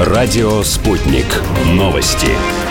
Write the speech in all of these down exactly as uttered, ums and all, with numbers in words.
Радио «Спутник». Новости.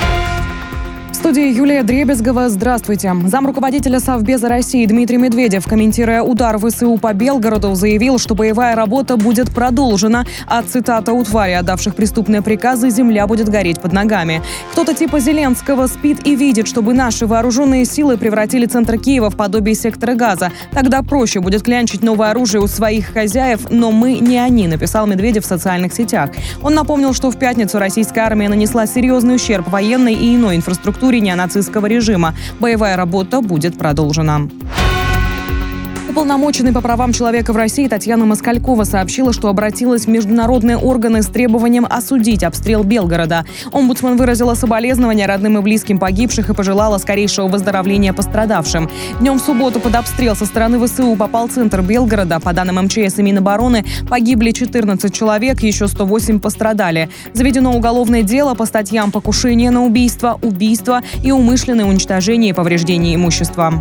В студии Юлия Дребезгова. Здравствуйте. Замруководителя Совбеза России Дмитрий Медведев, комментируя удар ВСУ по Белгороду, заявил, что боевая работа будет продолжена, а цитата: «У твари, отдавших преступные приказы, земля будет гореть под ногами». Кто-то типа Зеленского спит и видит, чтобы наши вооруженные силы превратили центр Киева в подобие сектора Газа. Тогда проще будет клянчить новое оружие у своих хозяев, но мы не они, написал Медведев в социальных сетях. Он напомнил, что в пятницу российская армия нанесла серьезный ущерб военной и иной инфраструктуре неонацистского режима. Боевая работа будет продолжена. Уполномоченный по правам человека в России Татьяна Москалькова сообщила, что обратилась в международные органы с требованием осудить обстрел Белгорода. Омбудсмен выразила соболезнования родным и близким погибших и пожелала скорейшего выздоровления пострадавшим. Днем в субботу под обстрел со стороны ВСУ попал центр Белгорода. По данным МЧС и Минобороны, погибли четырнадцать человек, еще сто восемь пострадали. Заведено уголовное дело по статьям покушение на убийство, убийство и умышленное уничтожение и повреждение имущества.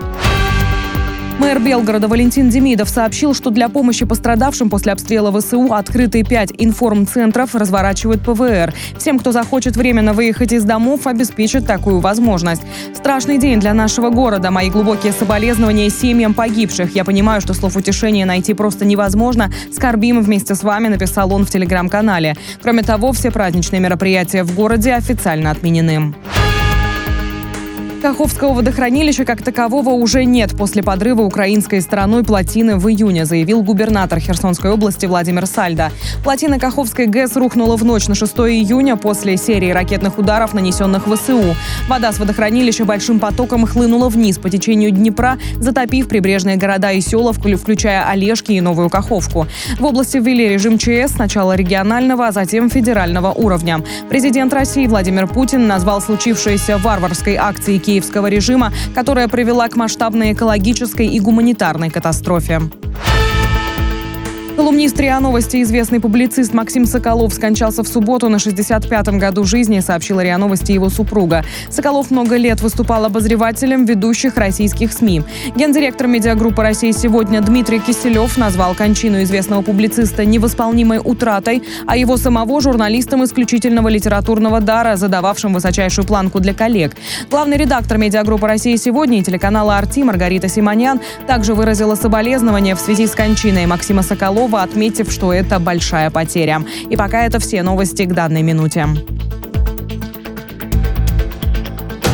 Мэр Белгорода Валентин Демидов сообщил, что для помощи пострадавшим после обстрела ВСУ открыты пять информцентров, разворачивают ПВР. Всем, кто захочет временно выехать из домов, обеспечат такую возможность. Страшный день для нашего города. Мои глубокие соболезнования семьям погибших. Я понимаю, что слов утешения найти просто невозможно. Скорбим вместе с вами, написал он в телеграм-канале. Кроме того, все праздничные мероприятия в городе официально отменены. Каховского водохранилища как такового уже нет после подрыва украинской стороной плотины в июне, заявил губернатор Херсонской области Владимир Сальдо. Плотина Каховской ГЭС рухнула в ночь на шестое июня после серии ракетных ударов, нанесенных ВСУ. Вода с водохранилища большим потоком хлынула вниз по течению Днепра, затопив прибрежные города и села, включая Олежки и Новую Каховку. В области ввели режим ЧС сначала регионального, а затем федерального уровня. Президент России Владимир Путин назвал случившееся варварской акцией киевского режима, которая привела к масштабной экологической и гуманитарной катастрофе. Колумнист РИА Новости, известный публицист Максим Соколов скончался в субботу на шестьдесят пятом году жизни, сообщила РИА Новости его супруга. Соколов много лет выступал обозревателем ведущих российских СМИ. Гендиректор медиагруппы «Россия сегодня» Дмитрий Киселев назвал кончину известного публициста невосполнимой утратой, а его самого журналистом исключительного литературного дара, задававшим высочайшую планку для коллег. Главный редактор медиагруппы «Россия сегодня» и телеканала «Арти» Маргарита Симонян также выразила соболезнования в связи с кончиной Максима Соколова, отметив, что это большая потеря. И пока это все новости к данной минуте.